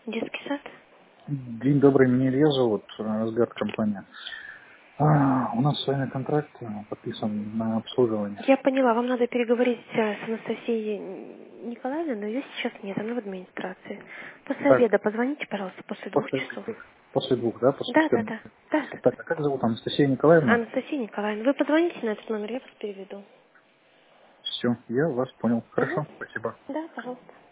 Детский сад? День добрый, меня Илья зовут, Асгард компания. У нас с вами контракт подписан на обслуживание. Я поняла, вам надо переговорить с Анастасией Николаевной, но ее сейчас нет, она в администрации. После Так, обеда позвоните, пожалуйста, после 2 часов. после двух, да, после Да, да, 14. да. Да, да, Так, да. а как зовут Анастасия Николаевна? Анастасия Николаевна, вы позвоните на этот номер, я вас переведу. Все, я вас понял. Угу. Хорошо, спасибо. Да, пожалуйста.